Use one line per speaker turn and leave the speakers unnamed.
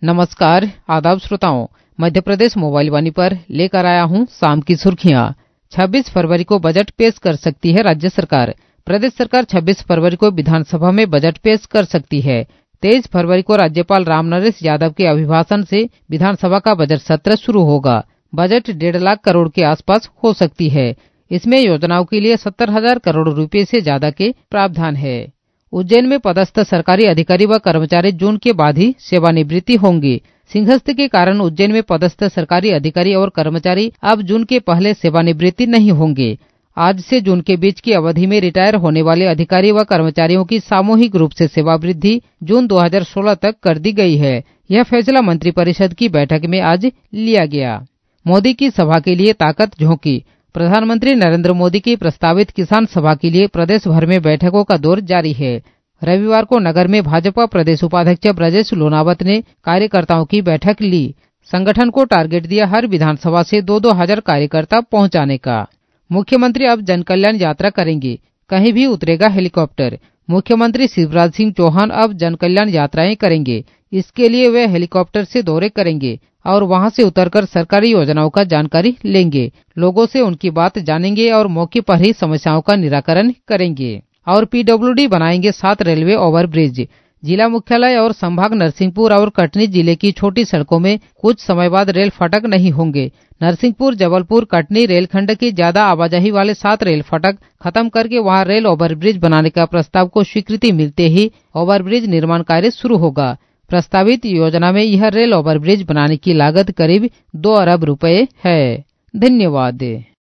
नमस्कार, आदाब श्रोताओं। मध्य प्रदेश मोबाइल वाणी पर लेकर आया हूं शाम की सुर्खियां। 26 फरवरी को बजट पेश कर सकती है राज्य सरकार। प्रदेश सरकार 26 फरवरी को विधानसभा में बजट पेश कर सकती है। 23 फरवरी को राज्यपाल रामनरेश यादव के अभिभाषण से विधानसभा का बजट सत्र शुरू होगा। बजट 1.5 लाख करोड़ के आसपास हो सकती है। इसमें योजनाओं के लिए 70,000 करोड़ रुपए से ज्यादा के प्रावधान है। उज्जैन में पदस्थ सरकारी अधिकारी व कर्मचारी जून के बाद ही सेवानिवृत्ति होंगे। सिंहस्थ के कारण उज्जैन में पदस्थ सरकारी अधिकारी और कर्मचारी अब जून के पहले सेवानिवृत्ति नहीं होंगे। आज से जून के बीच की अवधि में रिटायर होने वाले अधिकारी व कर्मचारियों की सामूहिक रूप से सेवा वृद्धि जून 2016 तक कर दी गई है। यह फैसला मंत्रिपरिषद की बैठक में आज लिया गया। मोदी की सभा के लिए ताकत झोंकी। प्रधानमंत्री नरेंद्र मोदी की प्रस्तावित किसान सभा के लिए प्रदेश भर में बैठकों का दौर जारी है। रविवार को नगर में भाजपा प्रदेश उपाध्यक्ष ब्रजेश लोनावत ने कार्यकर्ताओं की बैठक ली। संगठन को टारगेट दिया हर विधानसभा से 2-2 हजार कार्यकर्ता पहुंचाने का। मुख्यमंत्री अब जनकल्याण यात्रा करेंगे, कहीं भी उतरेगा हेलीकॉप्टर। मुख्यमंत्री शिवराज सिंह चौहान अब जनकल्याण यात्राएं करेंगे। इसके लिए वे हेलीकॉप्टर से दौरे करेंगे और वहां से उतरकर सरकारी योजनाओं का जानकारी लेंगे, लोगों से उनकी बात जानेंगे और मौके पर ही समस्याओं का निराकरण करेंगे। और पीडब्ल्यूडी बनाएंगे 7 रेलवे ओवरब्रिज। जिला मुख्यालय और संभाग नरसिंहपुर और कटनी जिले की छोटी सड़कों में कुछ समय बाद रेल फाटक नहीं होंगे। नरसिंहपुर, जबलपुर, कटनी रेलखंड के ज्यादा आवाजाही वाले 7 रेल फाटक खत्म करके वहां रेल ओवरब्रिज बनाने का प्रस्ताव को स्वीकृति मिलते ही ओवरब्रिज निर्माण कार्य शुरू होगा। प्रस्तावित योजना में यह रेल ओवरब्रिज बनाने की लागत करीब 2 अरब रुपए है। धन्यवाद।